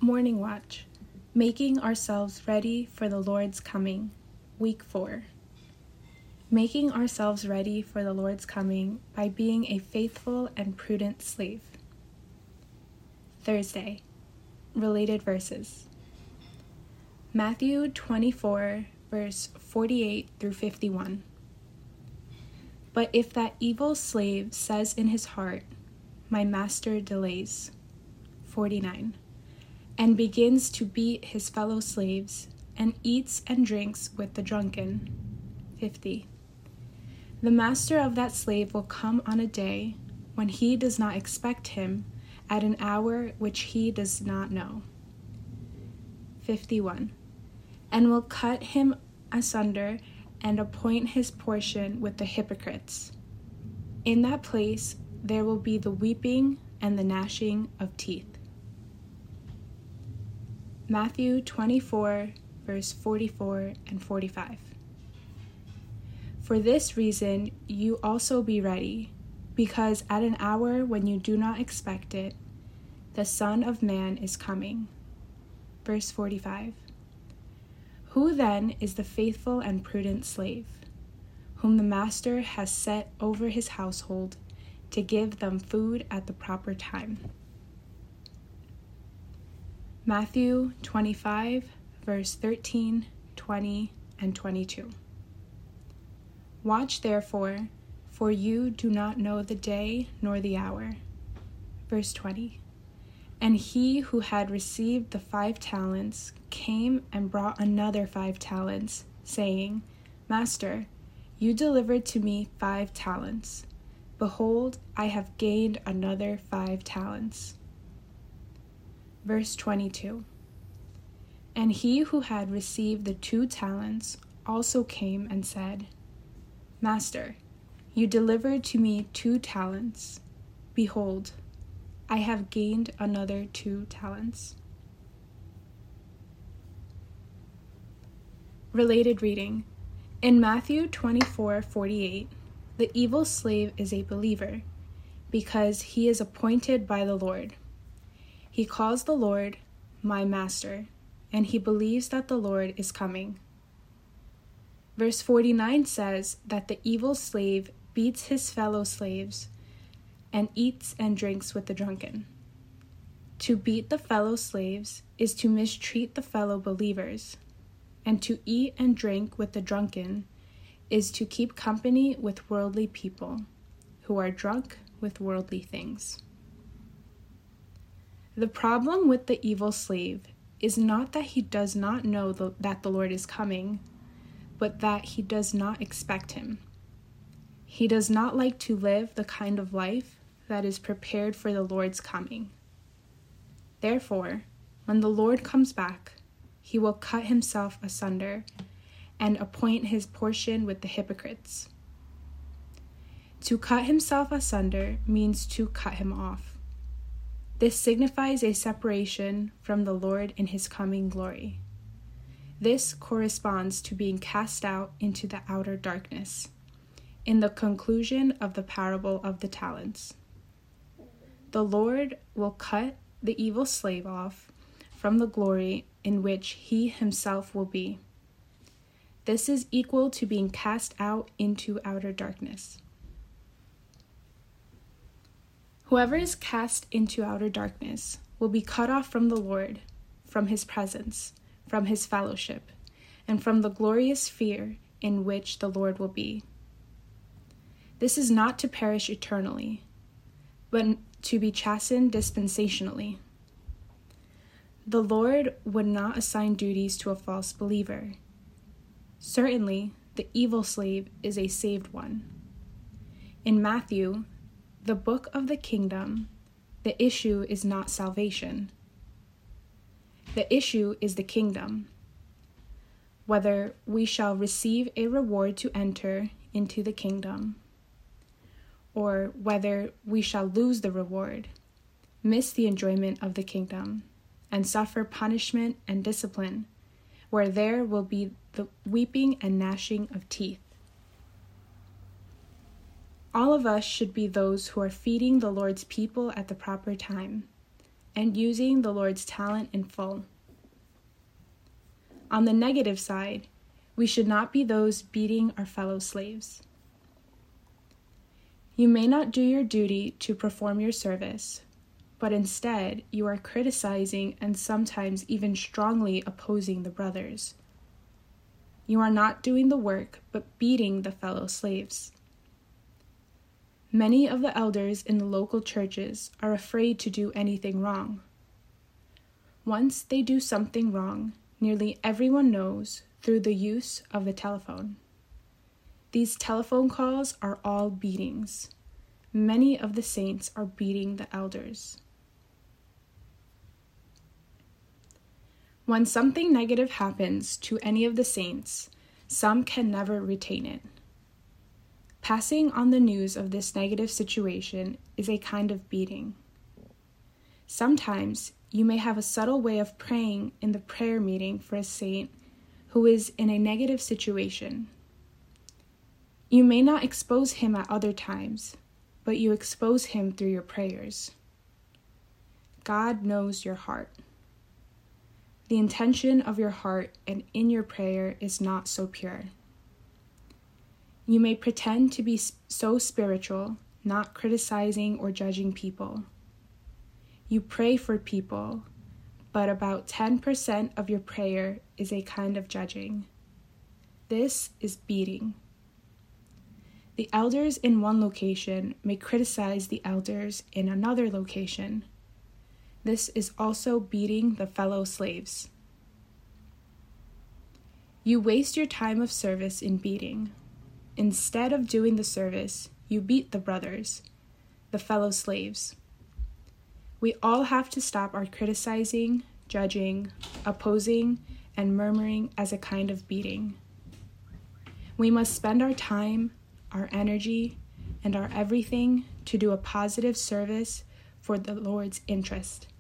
Morning Watch, Making Ourselves Ready for the Lord's Coming, Week 4. Making ourselves ready for the Lord's coming by being a faithful and prudent slave. Thursday, related verses. Matthew 24, verse 48 through 51. But if that evil slave says in his heart, "My master delays," 49, and begins to beat his fellow slaves, and eats and drinks with the drunken, 50. The master of that slave will come on a day when he does not expect him, at an hour which he does not know, 51, and will cut him asunder and appoint his portion with the hypocrites. In that place there will be the weeping and the gnashing of teeth. Matthew 24, verse 44 and 45. For this reason you also be ready, because at an hour when you do not expect it, the Son of Man is coming. Verse 45. Who then is the faithful and prudent slave, whom the master has set over his household to give them food at the proper time? Matthew 25, verse 13, 20, and 22. Watch therefore, for you do not know the day nor the hour. Verse 20. And he who had received the 5 talents came and brought another 5 talents, saying, Master, you delivered to me 5 talents. Behold, I have gained another 5 talents. Verse 22. And he who had received the 2 talents also came and said, Master, you delivered to me 2 talents. Behold, I have gained another 2 talents. Related reading. In Matthew 24:48, the evil slave is a believer because he is appointed by the Lord. He calls the Lord my master, and he believes that the Lord is coming. Verse 49 says that the evil slave beats his fellow slaves and eats and drinks with the drunken. To beat the fellow slaves is to mistreat the fellow believers, and to eat and drink with the drunken is to keep company with worldly people who are drunk with worldly things. The problem with the evil slave is not that he does not know that the Lord is coming, but that he does not expect him. He does not like to live the kind of life that is prepared for the Lord's coming. Therefore, when the Lord comes back, he will cut himself asunder and appoint his portion with the hypocrites. To cut himself asunder means to cut him off. This signifies a separation from the Lord in his coming glory. This corresponds to being cast out into the outer darkness, in the conclusion of the parable of the talents. The Lord will cut the evil slave off from the glory in which he himself will be. This is equal to being cast out into outer darkness. Whoever is cast into outer darkness will be cut off from the Lord, from his presence, from his fellowship, and from the glorious sphere in which the Lord will be. This is not to perish eternally, but to be chastened dispensationally. The Lord would not assign duties to a false believer. Certainly, the evil slave is a saved one. In Matthew, the book of the kingdom, the issue is not salvation. The issue is the kingdom, whether we shall receive a reward to enter into the kingdom, or whether we shall lose the reward, miss the enjoyment of the kingdom, and suffer punishment and discipline, where there will be the weeping and gnashing of teeth. All of us should be those who are feeding the Lord's people at the proper time, and using the Lord's talent in full. On the negative side, we should not be those beating our fellow slaves. You may not do your duty to perform your service, but instead you are criticizing and sometimes even strongly opposing the brothers. You are not doing the work, but beating the fellow slaves. Many of the elders in the local churches are afraid to do anything wrong. Once they do something wrong, nearly everyone knows through the use of the telephone. These telephone calls are all beatings. Many of the saints are beating the elders. When something negative happens to any of the saints, some can never retain it. Passing on the news of this negative situation is a kind of beating. Sometimes you may have a subtle way of praying in the prayer meeting for a saint who is in a negative situation. You may not expose him at other times, but you expose him through your prayers. God knows your heart. The intention of your heart and in your prayer is not so pure. You may pretend to be so spiritual, not criticizing or judging people. You pray for people, but about 10% of your prayer is a kind of judging. This is beating. The elders in one location may criticize the elders in another location. This is also beating the fellow slaves. You waste your time of service in beating. Instead of doing the service, you beat the brothers, the fellow slaves. We all have to stop our criticizing, judging, opposing, and murmuring as a kind of beating. We must spend our time, our energy, and our everything to do a positive service for the Lord's interest.